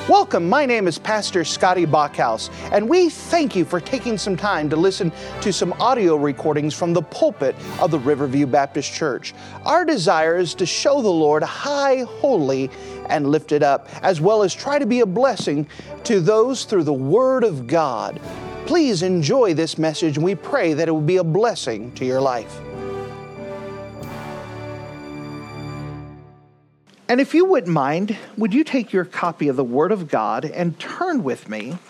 Welcome, my name is Pastor Scotty Bachhaus, and we thank you for taking some time to listen to some audio recordings from the pulpit of the Riverview Baptist Church. Our desire is to show the Lord high, holy, and lifted up, as well as try to be a blessing to those through the Word of God. Please enjoy this message, and we pray that it will be a blessing to your life. And if you wouldn't mind, would you take your copy of the Word of God and turn with me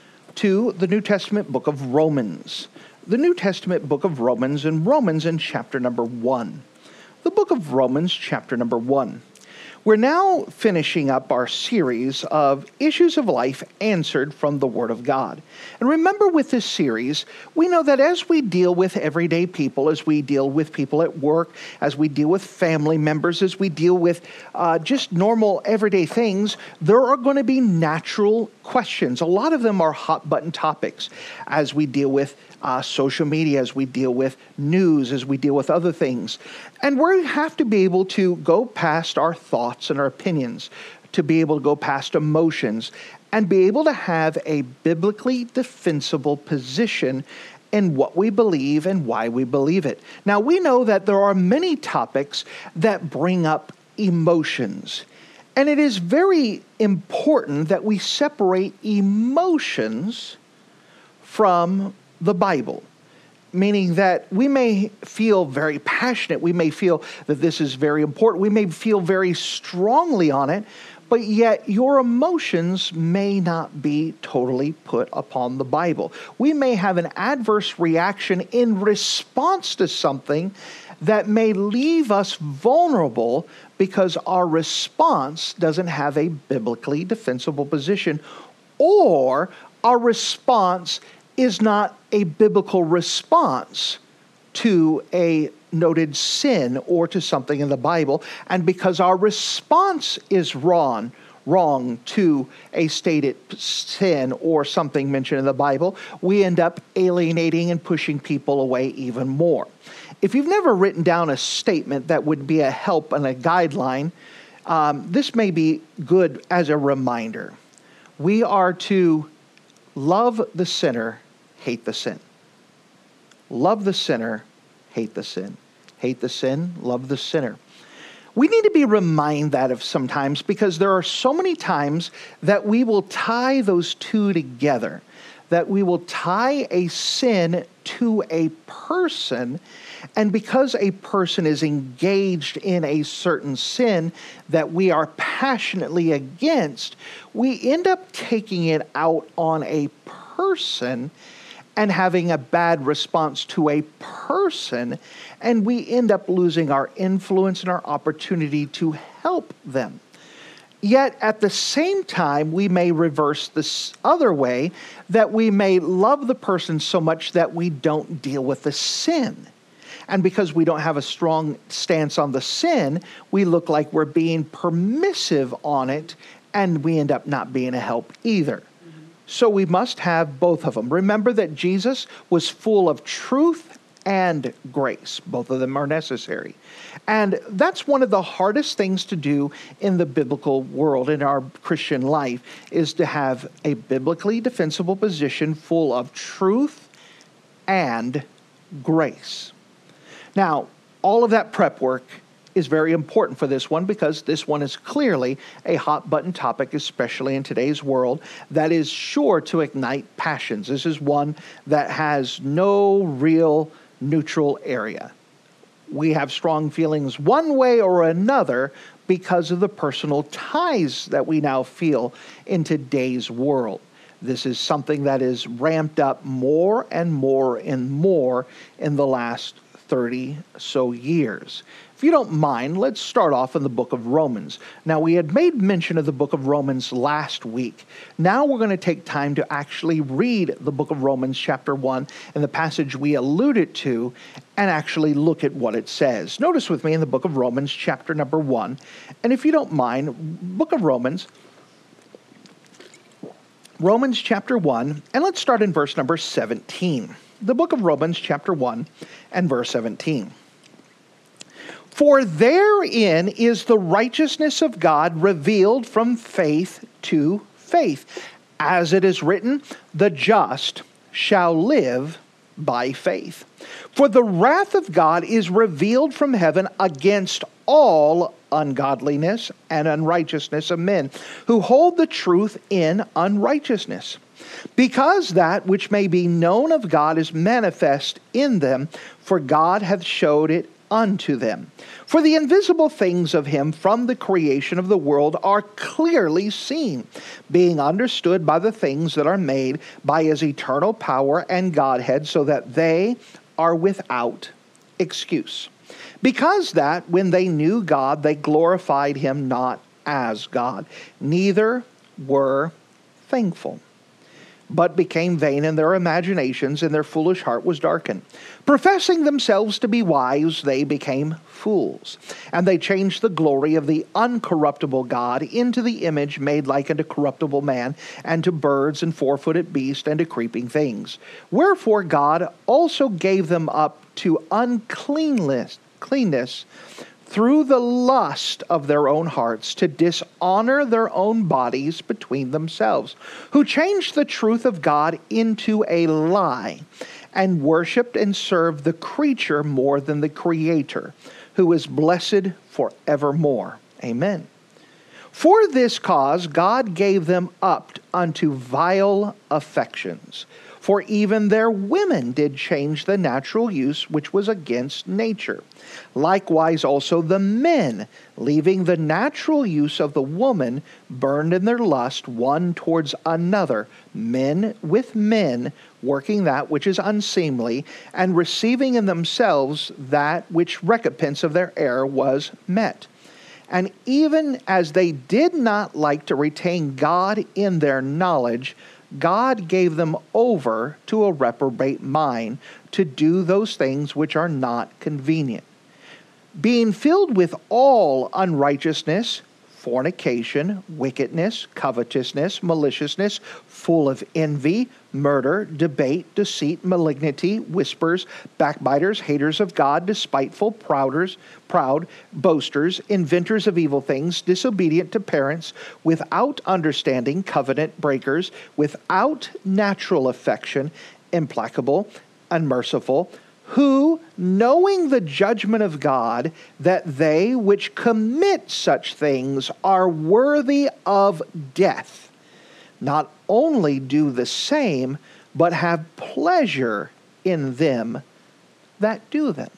to the New Testament book of Romans. The New Testament book of Romans, and Romans in chapter number 1. The book of Romans, chapter number 1. We're now finishing up our series of Issues of Life Answered from the Word of God. And remember, with this series, we know that as we deal with everyday people, as we deal with people at work, as we deal with family members, as we deal with just normal everyday things, there are going to be natural questions. A lot of them are hot button topics as we deal with social media, as we deal with news, as we deal with other things. And we have to be able to go past our thoughts and our opinions, to be able to go past emotions, and be able to have a biblically defensible position in what we believe and why we believe it. Now, we know that there are many topics that bring up emotions. And it is very important that we separate emotions from the Bible, meaning that we may feel very passionate, we may feel that this is very important, we may feel very strongly on it, but yet your emotions may not be totally put upon the Bible. We may have an adverse reaction in response to something that may leave us vulnerable because our response doesn't have a biblically defensible position, or our response is not a biblical response to a noted sin or to something in the Bible. And because our response is wrong to a stated sin or something mentioned in the Bible, we end up alienating and pushing people away even more. If you've never written down a statement that would be a help and a guideline, this may be good as a reminder. We are to love the sinner, hate the sin. Love the sinner, hate the sin. Hate the sin, love the sinner. We need to be reminded that of sometimes, because there are so many times that we will tie those two together, that we will tie a sin to a person, and because a person is engaged in a certain sin that we are passionately against, we end up taking it out on a person and having a bad response to a person, and we end up losing our influence and our opportunity to help them. Yet at the same time, we may reverse this other way, that we may love the person so much that we don't deal with the sin. And because we don't have a strong stance on the sin, we look like we're being permissive on it, and we end up not being a help either. So we must have both of them. Remember that Jesus was full of truth and grace. Both of them are necessary. And that's one of the hardest things to do in the biblical world, in our Christian life, is to have a biblically defensible position full of truth and grace. Now, all of that prep work is very important for this one, because this one is clearly a hot button topic, especially in today's world, that is sure to ignite passions. This is one that has no real neutral area. We have strong feelings one way or another because of the personal ties that we now feel in today's world. This is something that is ramped up more and more and more in the last 30 so years. If you don't mind, let's start off in the book of Romans. Now, we had made mention of the book of Romans last week. Now we're going to take time to actually read the book of Romans chapter 1 and the passage we alluded to, and actually look at what it says. Notice with me in the book of Romans chapter number 1. And if you don't mind, book of Romans chapter 1, and let's start in verse number 17. The book of Romans chapter 1 and verse 17. For therein is the righteousness of God revealed from faith to faith. As it is written, the just shall live by faith. For the wrath of God is revealed from heaven against all ungodliness and unrighteousness of men, who hold the truth in unrighteousness. Because that which may be known of God is manifest in them, for God hath showed it unto them. For the invisible things of him from the creation of the world are clearly seen, being understood by the things that are made, by his eternal power and Godhead, so that they are without excuse. Because that when they knew God, they glorified him not as God, neither were thankful, but became vain in their imaginations, and their foolish heart was darkened. Professing themselves to be wise, they became fools. And they changed the glory of the uncorruptible God into the image made like unto corruptible man, and to birds and four-footed beasts, and to creeping things. Wherefore God also gave them up to uncleanness through the lust of their own hearts, to dishonor their own bodies between themselves, who changed the truth of God into a lie, and worshipped and served the creature more than the Creator, who is blessed forevermore. Amen. For this cause God gave them up unto vile affections. For even their women did change the natural use which was against nature. Likewise also the men, leaving the natural use of the woman, burned in their lust one towards another, men with men, working that which is unseemly, and receiving in themselves that which recompense of their error was met. And even as they did not like to retain God in their knowledge, God gave them over to a reprobate mind to do those things which are not convenient, being filled with all unrighteousness, fornication, wickedness, covetousness, maliciousness, full of envy, murder, debate, deceit, malignity, whispers, backbiters, haters of God, despiteful, proud, boasters, inventors of evil things, disobedient to parents, without understanding, covenant breakers, without natural affection, implacable, unmerciful, who, knowing the judgment of God, that they which commit such things are worthy of death, not only do the same, but have pleasure in them that do them.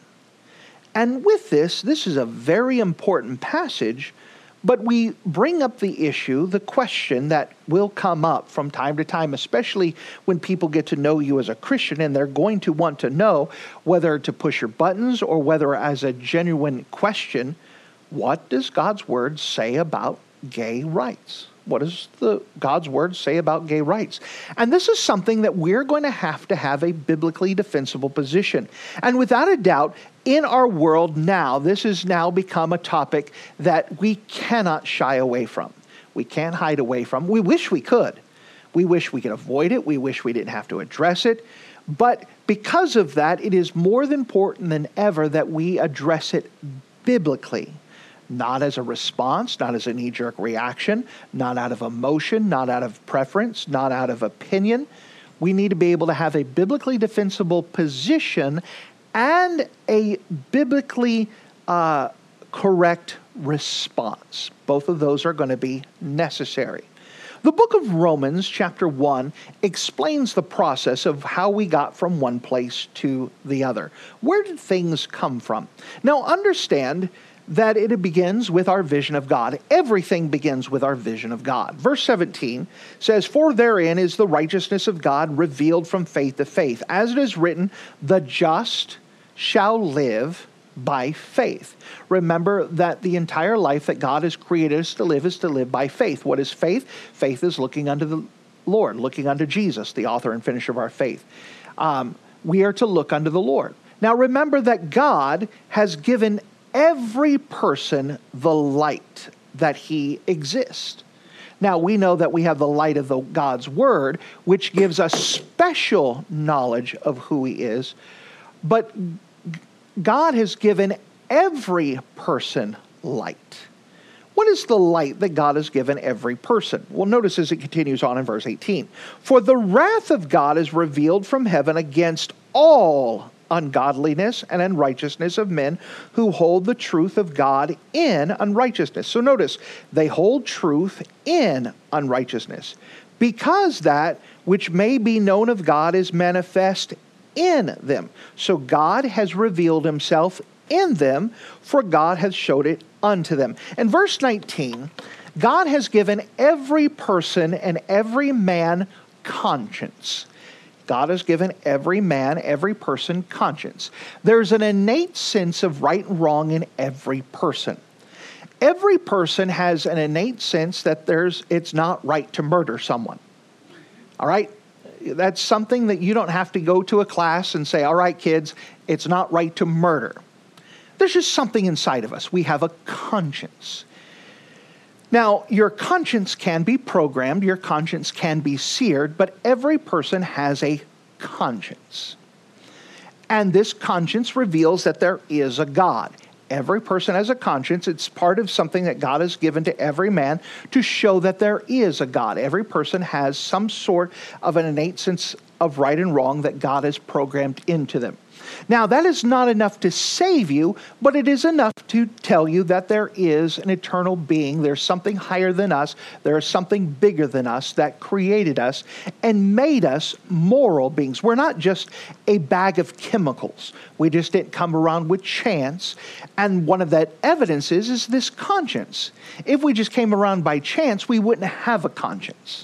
And with this is a very important passage, but we bring up the issue, the question that will come up from time to time, especially when people get to know you as a Christian, and they're going to want to know whether to push your buttons or whether as a genuine question, what does God's word say about gay rights? What does God's word say about gay rights? And this is something that we're going to have a biblically defensible position. And without a doubt, in our world now, this has now become a topic that we cannot shy away from. We can't hide away from. We wish we could. We wish we could avoid it. We wish we didn't have to address it. But because of that, it is more important than ever that we address it biblically. Not as a response, not as a knee-jerk reaction, not out of emotion, not out of preference, not out of opinion. We need to be able to have a biblically defensible position and a biblically correct response. Both of those are going to be necessary. The book of Romans, chapter 1, explains the process of how we got from one place to the other. Where did things come from? Now, understand that it begins with our vision of God. Everything begins with our vision of God. Verse 17 says, "For therein is the righteousness of God revealed from faith to faith. As it is written, the just shall live by faith." Remember that the entire life that God has created us to live by faith. What is faith? Faith is looking unto the Lord, looking unto Jesus, the author and finisher of our faith. We are to look unto the Lord. Now remember that God has given every person the light that he exists. Now, we know that we have the light of God's word, which gives us special knowledge of who he is. But God has given every person light. What is the light that God has given every person? Well, notice as it continues on in verse 18. For the wrath of God is revealed from heaven against all ungodliness and unrighteousness of men who hold the truth of God in unrighteousness. So notice, they hold truth in unrighteousness, because that which may be known of God is manifest in them. So God has revealed himself in them, for God hath showed it unto them. In verse 19, God has given every person and every man conscience. God has given every man, every person conscience. There's an innate sense of right and wrong in every person. Every person has an innate sense that it's not right to murder someone. All right? That's something that you don't have to go to a class and say, all right, kids, it's not right to murder. There's just something inside of us. We have a conscience. Now, your conscience can be programmed, your conscience can be seared, but every person has a conscience. And this conscience reveals that there is a God. Every person has a conscience. It's part of something that God has given to every man to show that there is a God. Every person has some sort of an innate sense of right and wrong that God has programmed into them. Now, that is not enough to save you, but it is enough to tell you that there is an eternal being. There's something higher than us. There is something bigger than us that created us and made us moral beings. We're not just a bag of chemicals. We just didn't come around with chance. And one of that evidences is this conscience. If we just came around by chance, we wouldn't have a conscience.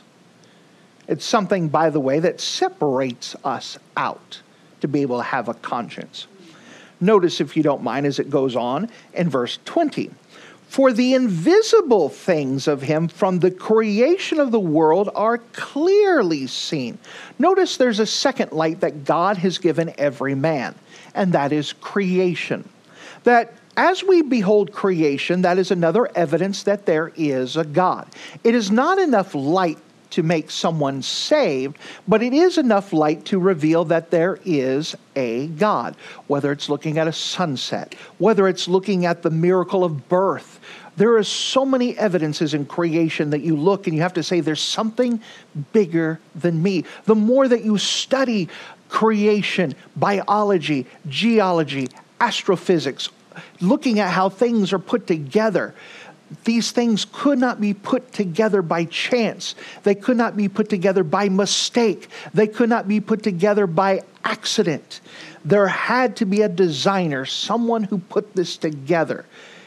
It's something, by the way, that separates us out to be able to have a conscience. Notice, if you don't mind, as it goes on in verse 20. For the invisible things of him from the creation of the world are clearly seen. Notice there's a second light that God has given every man, and that is creation. That as we behold creation, that is another evidence that there is a God. It is not enough light to make someone saved, but it is enough light to reveal that there is a God. Whether it's looking at a sunset, whether it's looking at the miracle of birth, there are so many evidences in creation that you look and you have to say, there's something bigger than me. The more that you study creation, biology, geology, astrophysics, looking at how things are put together, these things could not be put together by chance. They could not be put together by mistake. They could not be put together by accident. There had to be a designer, someone who put this together.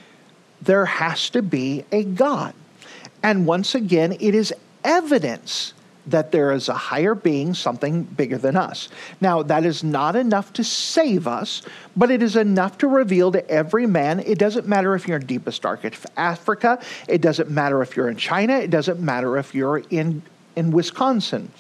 There has to be a God. And once again, it is evidence that there is a higher being, something bigger than us. Now, that is not enough to save us, but it is enough to reveal to every man. It doesn't matter if you're in deepest, darkest Africa. It doesn't matter if you're in China. It doesn't matter if you're in Wisconsin.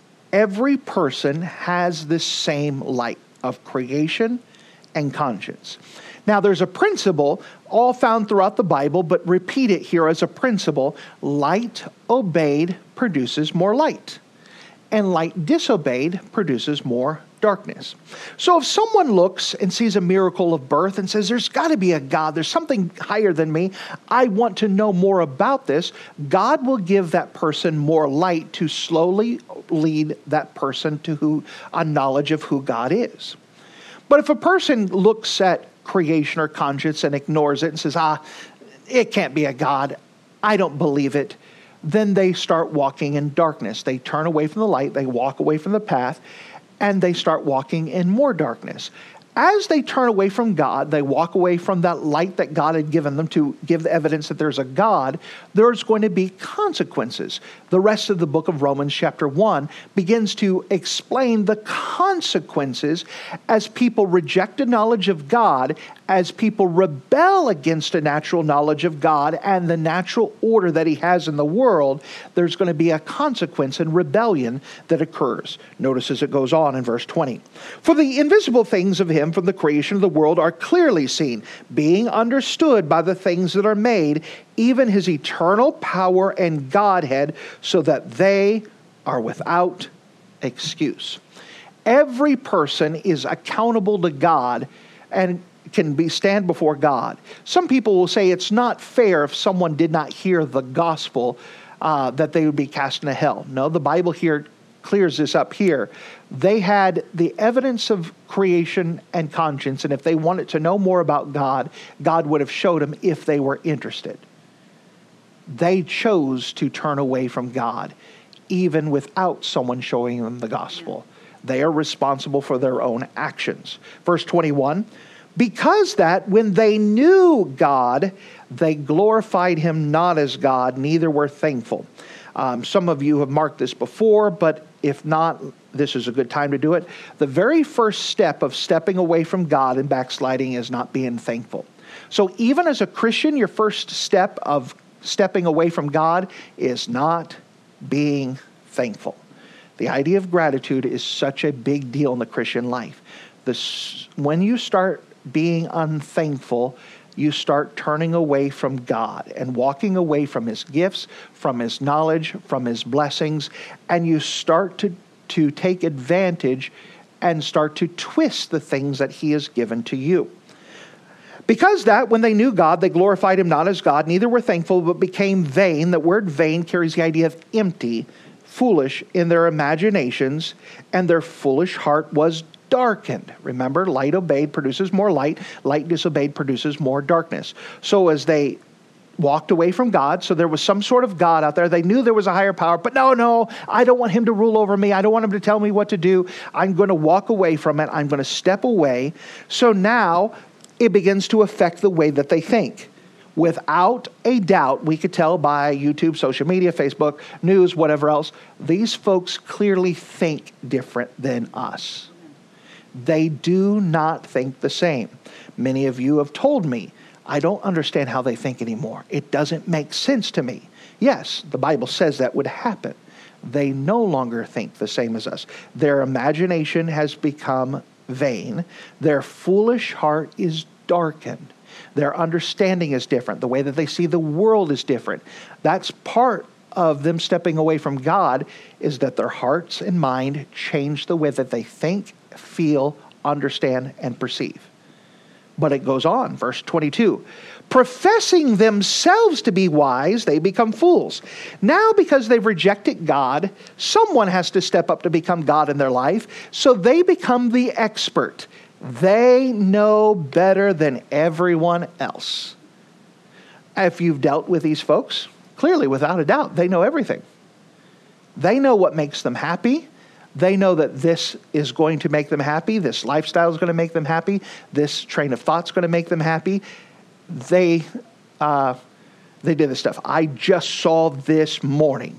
Every person has this same light of creation and conscience. Now, there's a principle all found throughout the Bible, but repeat it here as a principle. Light obeyed produces more light, and light disobeyed produces more darkness. So if someone looks and sees a miracle of birth and says, there's got to be a God, there's something higher than me, I want to know more about this, God will give that person more light to slowly lead that person to a knowledge of who God is. But if a person looks at creation or conscience and ignores it and says, it can't be a God, I don't believe it, then they start walking in darkness. They turn away from the light, they walk away from the path, and they start walking in more darkness. As they turn away from God, they walk away from that light that God had given them to give the evidence that there's a God, there's going to be consequences. The rest of the book of Romans chapter 1 begins to explain the consequences as people reject a knowledge of God, as people rebel against a natural knowledge of God and the natural order that he has in the world. There's going to be a consequence and rebellion that occurs. Notice as it goes on in verse 20. For the invisible things of him from the creation of the world are clearly seen, being understood by the things that are made, even his eternal power and Godhead, so that they are without excuse. Every person is accountable to God, and can stand before God. Some people will say it's not fair if someone did not hear the gospel that they would be cast into hell. No, the Bible here clears this up here. They had the evidence of creation and conscience, and if they wanted to know more about God, God would have showed them if they were interested. They chose to turn away from God, even without someone showing them the gospel. They are responsible for their own actions. Verse 21, because that when they knew God, they glorified him not as God, neither were thankful. Some of you have marked this before, but if not, this is a good time to do it. The very first step of stepping away from God and backsliding is not being thankful. So even as a Christian, your first step of stepping away from God is not being thankful. The idea of gratitude is such a big deal in the Christian life. When you start being unthankful, you start turning away from God and walking away from his gifts, from his knowledge, from his blessings, and you start to take advantage and start to twist the things that he has given to you. Because that, when they knew God, they glorified him not as God, neither were thankful, but became vain. The word vain carries the idea of empty, foolish in their imaginations, and their foolish heart was darkened. Remember, light obeyed produces more light. Light disobeyed produces more darkness. So as they walked away from God, so there was some sort of God out there. They knew there was a higher power, but no, I don't want him to rule over me. I don't want him to tell me what to do. I'm going to walk away from it. I'm going to step away. So now it begins to affect the way that they think. Without a doubt, we could tell by YouTube, social media, Facebook, news, whatever else, these folks clearly think different than us. They do not think the same. Many of you have told me, I don't understand how they think anymore. It doesn't make sense to me. Yes, the Bible says that would happen. They no longer think the same as us. Their imagination has become vain. Their foolish heart is darkened. Their understanding is different. The way that they see the world is different. That's part of them stepping away from God, is that their hearts and mind change the way that they think, feel, understand, and perceive. But it goes on, verse 22. Professing themselves to be wise, they become fools. Now, because they've rejected God, someone has to step up to become God in their life, so they become the expert. They know better than everyone else. If you've dealt with these folks, clearly, without a doubt, they know everything. They know what makes them happy. They know that this is going to make them happy. This lifestyle is going to make them happy. This train of thought is going to make them happy. They did this stuff. I just saw this morning,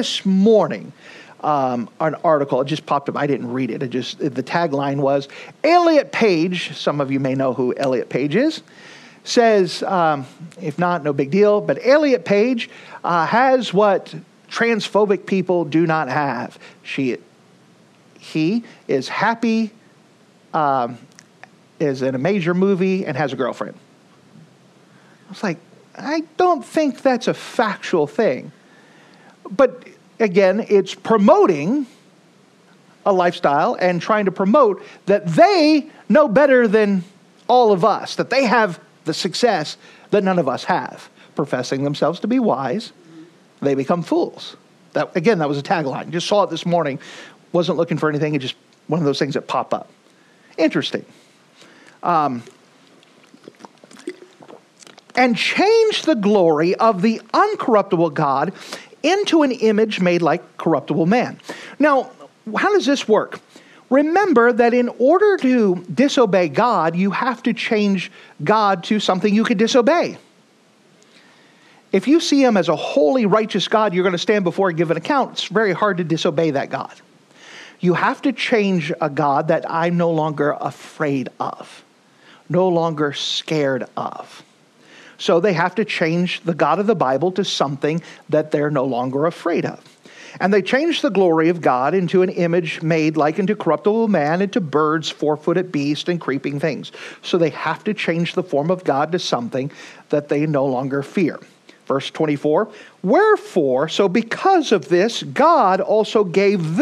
an article. It just popped up. I didn't read it. The tagline was, Elliot Page, some of you may know who Elliot Page is, says, if not, no big deal, but Elliot Page has what transphobic people do not have. He is happy, is in a major movie, and has a girlfriend. I was like, I don't think that's a factual thing. But again, it's promoting a lifestyle and trying to promote that they know better than all of us, that they have the success that none of us have. Professing themselves to be wise, they become fools. That was a tagline. Just saw it this morning. Wasn't looking for anything. It's just one of those things that pop up. Interesting. And change the glory of the uncorruptible God into an image made like corruptible man. Now, how does this work? Remember that in order to disobey God, you have to change God to something you could disobey. If you see him as a holy, righteous God, you're going to stand before and give an account. It's very hard to disobey that God. You have to change a God that I'm no longer afraid of, no longer scared of. So they have to change the God of the Bible to something that they're no longer afraid of. And they changed the glory of God into an image made like unto corruptible man, into birds, four-footed beasts, and creeping things. So they have to change the form of God to something that they no longer fear. Verse 24, wherefore, so because of this, God also gave them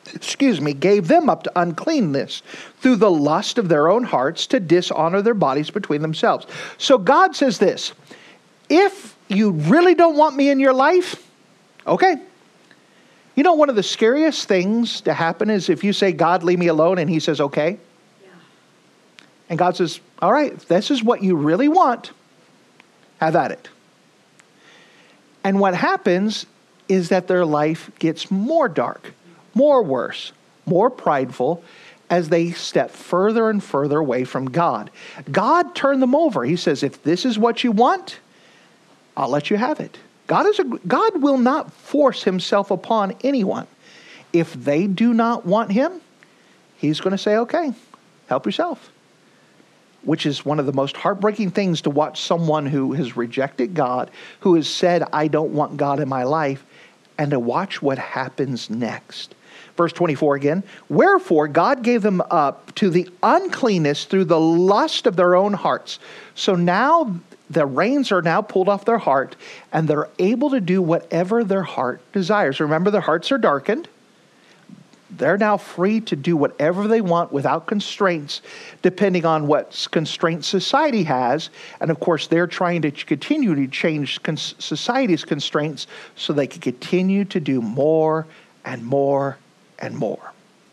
gave them up to uncleanness through the lust of their own hearts to dishonor their bodies between themselves. So God says this, if you really don't want me in your life, okay. You know, one of the scariest things to happen is if you say, God, leave me alone, and he says, okay. Yeah. And God says, all right, if this is what you really want, have at it. And what happens is that their life gets more dark, more worse, more prideful as they step further and further away from God. God turned them over. He says, if this is what you want, I'll let you have it. God will not force himself upon anyone. If they do not want him, he's going to say, okay, help yourself. Which is one of the most heartbreaking things to watch someone who has rejected God, who has said, I don't want God in my life, and to watch what happens next. Verse 24 again, wherefore God gave them up to the uncleanness through the lust of their own hearts. So now the reins are now pulled off their heart, and they're able to do whatever their heart desires. Remember, their hearts are darkened. They're now free to do whatever they want without constraints, depending on what constraints society has. And of course, they're trying to continue to change society's constraints so they can continue to do more and more and more.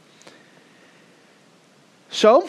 So,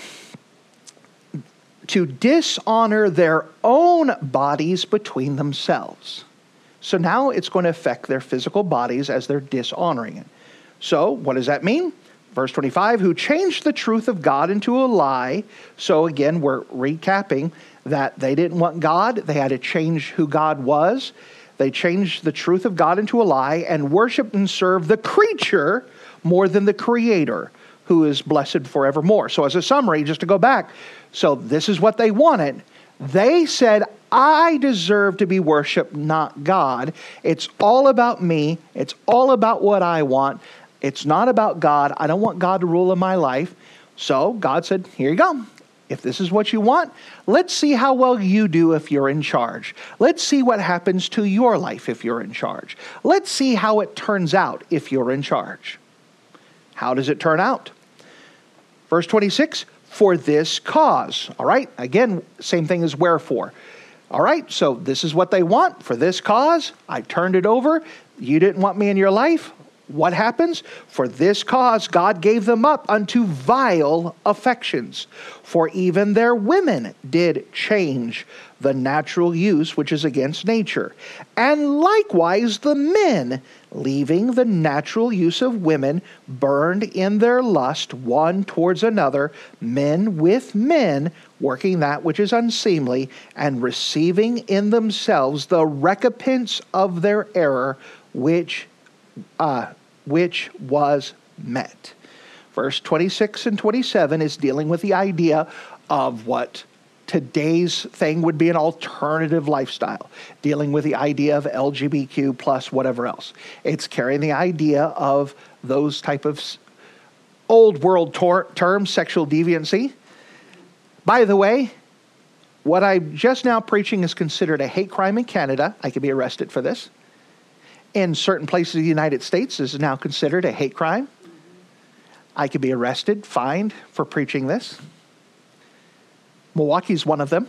to dishonor their own bodies between themselves. So now it's going to affect their physical bodies as they're dishonoring it. So what does that mean? Verse 25, who changed the truth of God into a lie. So again, we're recapping that they didn't want God. They had to change who God was. They changed the truth of God into a lie and worshiped and served the creature more than the Creator, who is blessed forevermore. So as a summary, just to go back, so this is what they wanted. They said, I deserve to be worshiped, not God. It's all about me. It's all about what I want. It's not about God. I don't want God to rule in my life. So God said, here you go. If this is what you want, let's see how well you do if you're in charge. Let's see what happens to your life if you're in charge. Let's see how it turns out if you're in charge. How does it turn out? Verse 26, for this cause. All right, again, same thing as wherefore. All right, so this is what they want. For this cause, I turned it over. You didn't want me in your life. What happens? For this cause, God gave them up unto vile affections. For even their women did change the natural use, which is against nature. And likewise the men, leaving the natural use of women, burned in their lust one towards another, men with men, working that which is unseemly, and receiving in themselves the recompense of their error, which was met. Verse 26 and 27 is dealing with the idea of what today's thing would be an alternative lifestyle, dealing with the idea of LGBTQ plus whatever else. It's carrying the idea of those type of old world terms, sexual deviancy. By the way, what I'm just now preaching is considered a hate crime in Canada. I could be arrested for this. In certain places of the United States, this is now considered a hate crime. I could be arrested, fined for preaching this. Milwaukee's one of them.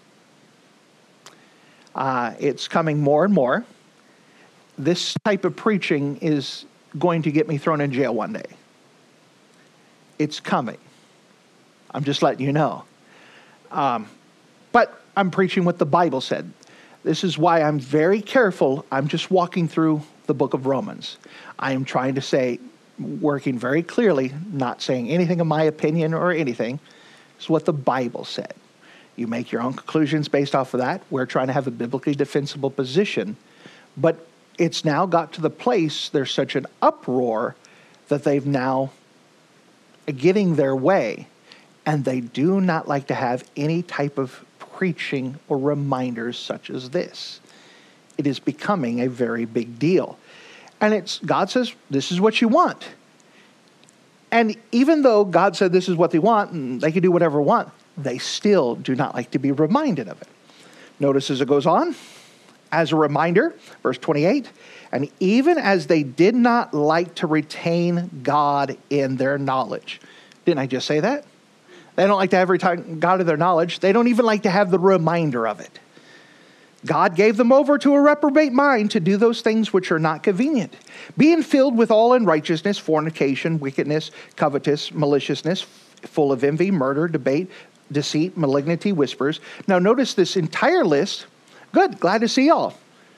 It's coming more and more. This type of preaching is going to get me thrown in jail one day. It's coming. I'm just letting you know. But I'm preaching what the Bible said. This is why I'm very careful. I'm just walking through the book of Romans. I am trying to say, working very clearly, not saying anything of my opinion or anything. It's what the Bible said. You make your own conclusions based off of that. We're trying to have a biblically defensible position. But it's now got to the place, there's such an uproar that they've now getting their way. And they do not like to have any type of preaching or reminders such as this. It is becoming a very big deal. And God says, this is what you want. And even though God said this is what they want, and they can do whatever they want, they still do not like to be reminded of it. Notice as it goes on, As a reminder, verse 28, and even as they did not like to retain God in their knowledge. Didn't I just say that? They don't like to have God in their knowledge. They don't even like to have the reminder of it. God gave them over to a reprobate mind to do those things which are not convenient, being filled with all unrighteousness, fornication, wickedness, covetous, maliciousness, full of envy, murder, debate, deceit, malignity, whispers. Now notice this entire list. Good, glad to see y'all.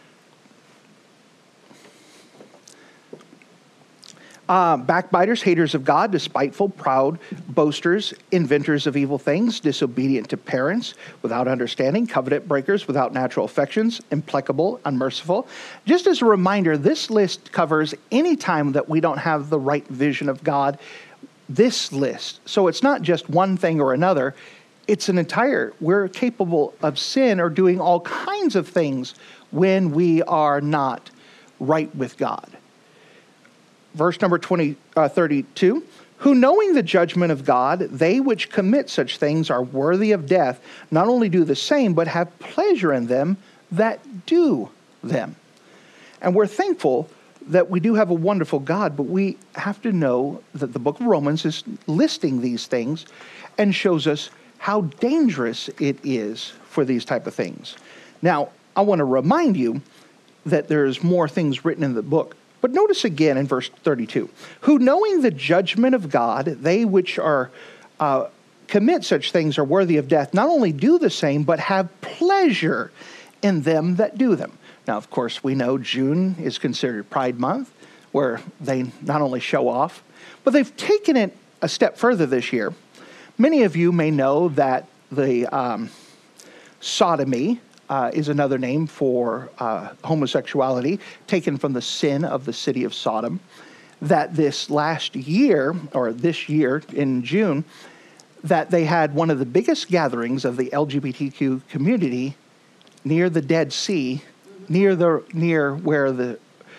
Backbiters, haters of God, despiteful, proud, boasters, inventors of evil things, disobedient to parents, without understanding, covenant breakers, without natural affections, implacable, unmerciful. Just as a reminder, this list covers any time that we don't have the right vision of God, this list. So it's not just one thing or another. It's an entire, we're capable of sin or doing all kinds of things when we are not right with God. Verse number 32, who knowing the judgment of God, they which commit such things are worthy of death, not only do the same, but have pleasure in them that do them. And we're thankful that we do have a wonderful God, but we have to know that the book of Romans is listing these things and shows us how dangerous it is for these type of things. Now, I want to remind you that there's more things written in the book. But notice again in verse 32, who knowing the judgment of God, they which are commit such things are worthy of death, not only do the same, but have pleasure in them that do them. Now, of course, we know June is considered Pride Month, where they not only show off, but they've taken it a step further this year. Many of you may know that the sodomy is another name for homosexuality, taken from the sin of the city of Sodom, that this year in June, that they had one of the biggest gatherings of the LGBTQ community near the Dead Sea, near where the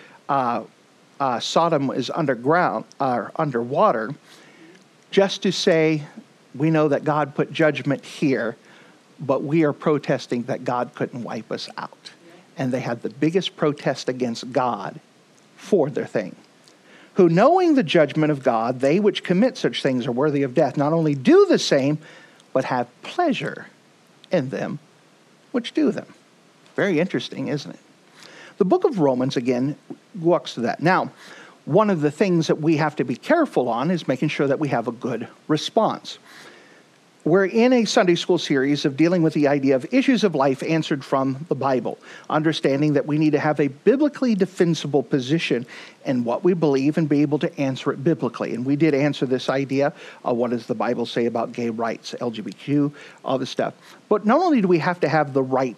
Sodom is underground or underwater, just to say, we know that God put judgment here, but we are protesting that God couldn't wipe us out. And they had the biggest protest against God for their thing. Who knowing the judgment of God, they which commit such things are worthy of death, not only do the same, but have pleasure in them which do them. Very interesting, isn't it? The book of Romans, again, walks to that. Now, one of the things that we have to be careful on is making sure that we have a good response. We're in a Sunday school series of dealing with the idea of issues of life answered from the Bible, understanding that we need to have a biblically defensible position in what we believe and be able to answer it biblically. And we did answer this idea of what does the Bible say about gay rights, LGBTQ, all this stuff. But not only do we have to have the right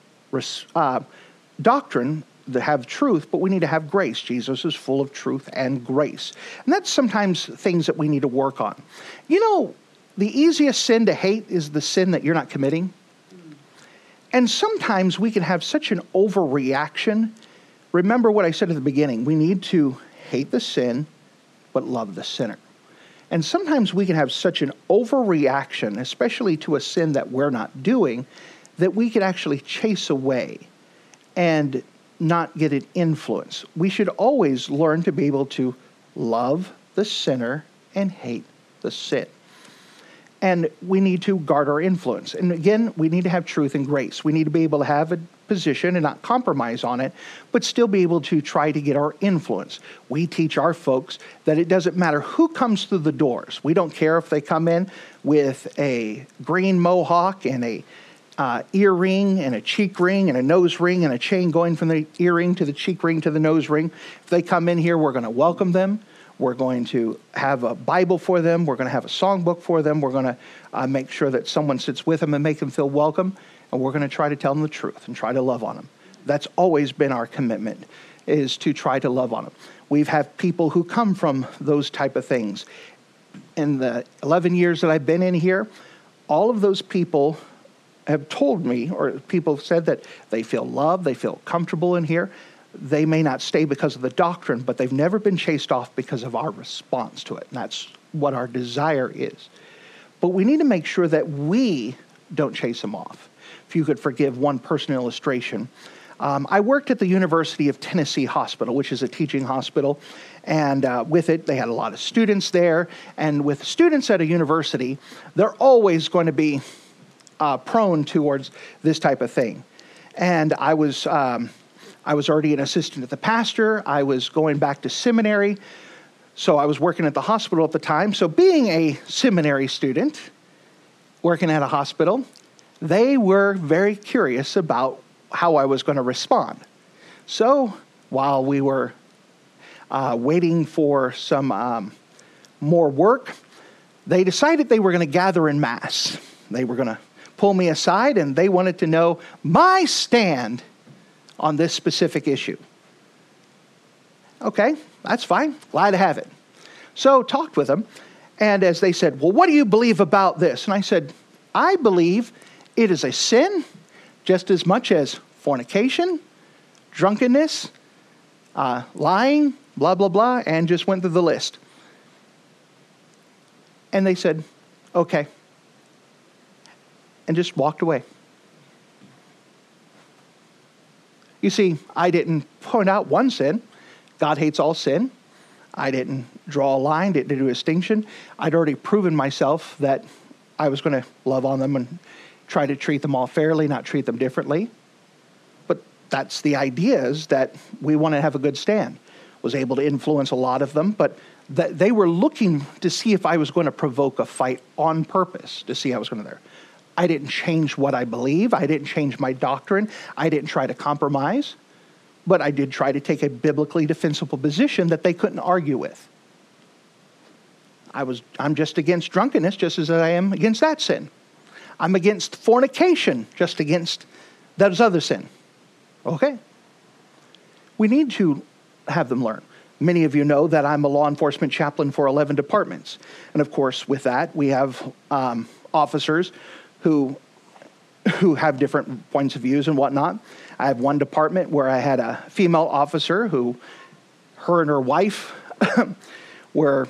doctrine to have truth, but we need to have grace. Jesus is full of truth and grace. And that's sometimes things that we need to work on. You know, the easiest sin to hate is the sin that you're not committing. And sometimes we can have such an overreaction. Remember what I said at the beginning. We need to hate the sin, but love the sinner. And sometimes we can have such an overreaction, especially to a sin that we're not doing, that we can actually chase away and not get an influence. We should always learn to be able to love the sinner and hate the sin. And we need to guard our influence. And again, we need to have truth and grace. We need to be able to have a position and not compromise on it, but still be able to try to get our influence. We teach our folks that it doesn't matter who comes through the doors. We don't care if they come in with a green mohawk and a earring and a cheek ring and a nose ring and a chain going from the earring to the cheek ring to the nose ring. If they come in here, we're going to welcome them. We're going to have a Bible for them. We're going to have a songbook for them. We're going to make sure that someone sits with them and make them feel welcome. And we're going to try to tell them the truth and try to love on them. That's always been our commitment, is to try to love on them. We've had people who come from those type of things. In the 11 years that I've been in here, all of those people have told me, or people have said that they feel loved, they feel comfortable in here. They may not stay because of the doctrine, but they've never been chased off because of our response to it. And that's what our desire is. But we need to make sure that we don't chase them off. If you could forgive one personal illustration, I worked at the University of Tennessee Hospital, which is a teaching hospital. And with it, they had a lot of students there. And with students at a university, they're always going to be prone towards this type of thing. And I was already an assistant at the pastor. I was going back to seminary. So I was working at the hospital at the time. So being a seminary student, working at a hospital, they were very curious about how I was going to respond. So while we were waiting for some more work, they decided they were going to gather en masse. They were going to pull me aside, and they wanted to know my stand on this specific issue. Okay, that's fine. Glad to have it. So talked with them, and as they said, well, what do you believe about this? And I said, I believe it is a sin just as much as fornication, drunkenness, lying, blah, blah, blah, and just went through the list. And they said, okay, and just walked away. You see, I didn't point out one sin. God hates all sin. I didn't draw a line, didn't do a distinction. I'd already proven myself that I was going to love on them and try to treat them all fairly, not treat them differently. But that's the idea, is that we want to have a good stand. Was able to influence a lot of them, but that they were looking to see if I was going to provoke a fight on purpose, to see how I was going to there. I didn't change what I believe. I didn't change my doctrine. I didn't try to compromise. But I did try to take a biblically defensible position that they couldn't argue with. I'm just against drunkenness, just as I am against that sin. I'm against fornication, just against those other sin. Okay. We need to have them learn. Many of you know that I'm a law enforcement chaplain for 11 departments. And of course, with that, we have officers who have different points of views and whatnot. I have one department where I had a female officer who, her and her wife were,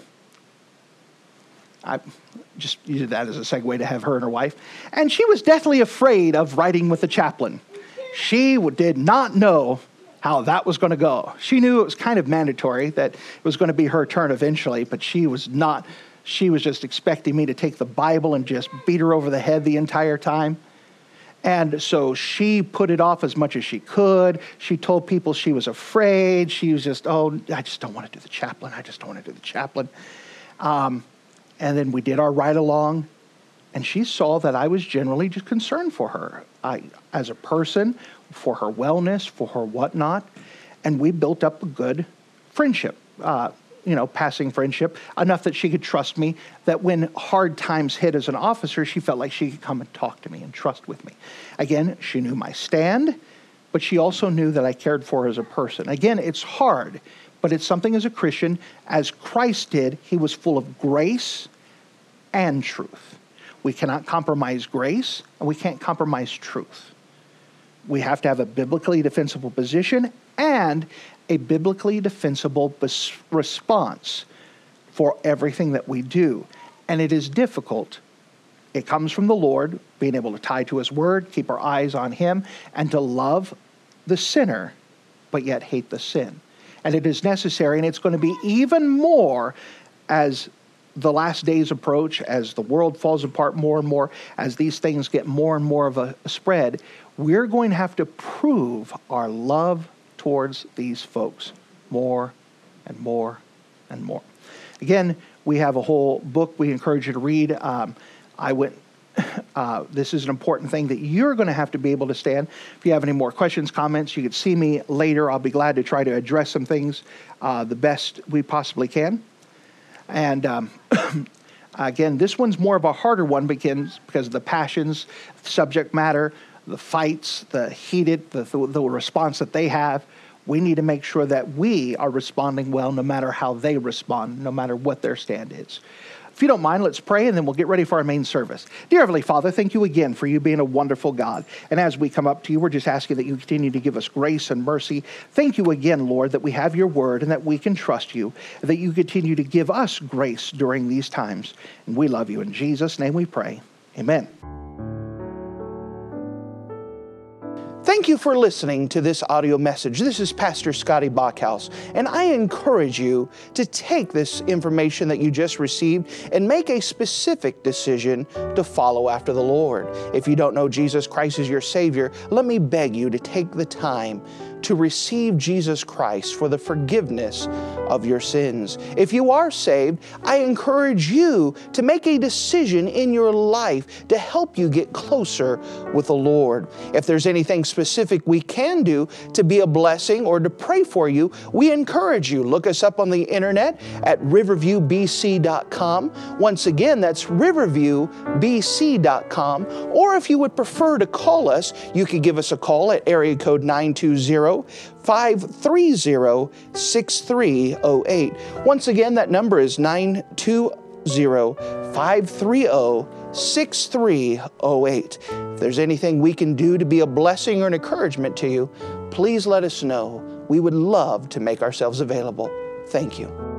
I just used that as a segue to have her and her wife, and she was deathly afraid of riding with the chaplain. She did not know how that was going to go. She knew it was kind of mandatory, that it was going to be her turn eventually, but she was not. She was just expecting me to take the Bible and just beat her over the head the entire time. And so she put it off as much as she could. She told people she was afraid. She was just, oh, I just don't want to do the chaplain. I just don't want to do the chaplain. And then we did our ride along, and she saw that I was generally just concerned for her, as a person, for her wellness, for her whatnot. And we built up a good friendship, passing friendship, enough that she could trust me, that when hard times hit as an officer, she felt like she could come and talk to me and trust with me. Again, she knew my stand, but she also knew that I cared for her as a person. Again, it's hard, but it's something as a Christian, as Christ did. He was full of grace and truth. We cannot compromise grace, and we can't compromise truth. We have to have a biblically defensible position and a biblically defensible response for everything that we do. And it is difficult. It comes from the Lord, being able to tie to his word, keep our eyes on him, and to love the sinner, but yet hate the sin. And it is necessary, and it's going to be even more as the last days approach, as the world falls apart more and more, as these things get more and more of a spread. We're going to have to prove our love towards these folks more and more and more. Again, we have a whole book we encourage you to read. This is an important thing that you're going to have to be able to stand. If you have any more questions, comments, you can see me later. I'll be glad to try to address some things the best we possibly can. And again, this one's more of a harder one because of the passions, subject matter, the fights, the heated, the response that they have. We need to make sure that we are responding well no matter how they respond, no matter what their stand is. If you don't mind, let's pray, and then we'll get ready for our main service. Dear Heavenly Father, thank you again for you being a wonderful God. And as we come up to you, we're just asking that you continue to give us grace and mercy. Thank you again, Lord, that we have your word and that we can trust you, and that you continue to give us grace during these times. And we love you. In Jesus' name we pray. Amen. Thank you for listening to this audio message. This is Pastor Scotty Bachhaus, and I encourage you to take this information that you just received and make a specific decision to follow after the Lord. If you don't know Jesus Christ as your Savior, let me beg you to take the time to receive Jesus Christ for the forgiveness of your sins. If you are saved, I encourage you to make a decision in your life to help you get closer with the Lord. If there's anything specific we can do to be a blessing or to pray for you, we encourage you. Look us up on the internet at riverviewbc.com. Once again, that's riverviewbc.com. Or if you would prefer to call us, you could give us a call at area code 920-530-6308. Once again, that number is 920-530-6308. If there's anything we can do to be a blessing or an encouragement to you, please let us know. We would love to make ourselves available. Thank you.